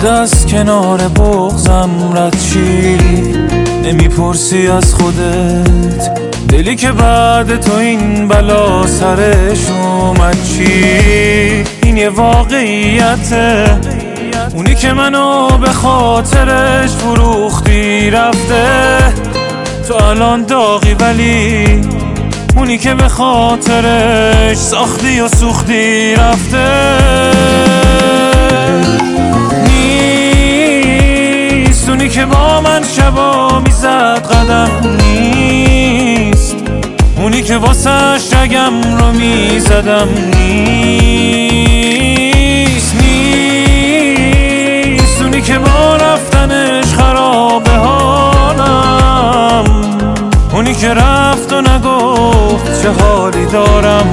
شد از کنار بغضم رد چی؟ نمیپرسی از خودت دلی که بعد تو این بلا سرش اومد چی؟ این یه واقعیته، اونی که منو به خاطرش فروختی رفته. تو الان داغی ولی اونی که به خاطرش ساختی و سوختی رفته. نیست اونی که با من شبا میزد قدم، نیست اونی که واسش رگم رو میزدم، نیست اونی که با رفتنش خرابه حالم، اونی که رفت و نگفت چه حالی دارم.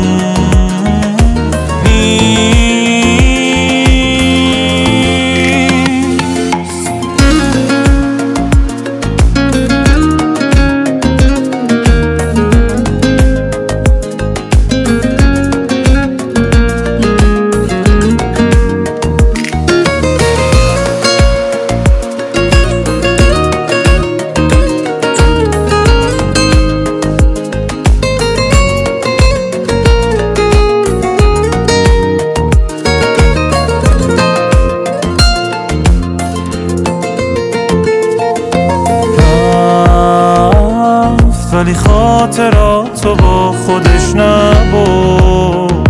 ولی خاطراتو با خودش نبود،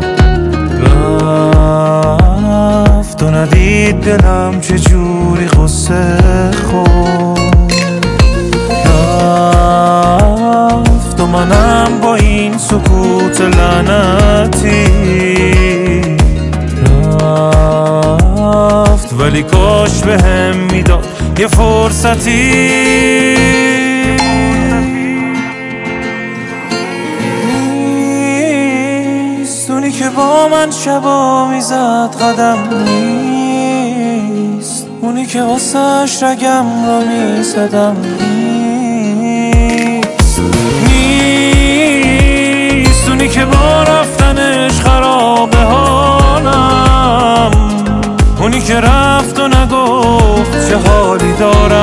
رفت و ندید دلم چجوری قصه خورد. رفت و منم با این سکوت لعنتی رفت، ولی کاش بهم میداد یه فرصتی. اونی که با من شبا میزد قدم، نیست اونی که واسش رگم رو میزدم، نیست اونی که با رفتنش خرابه حالم، اونی که رفت و نگفت چه حالی دارم.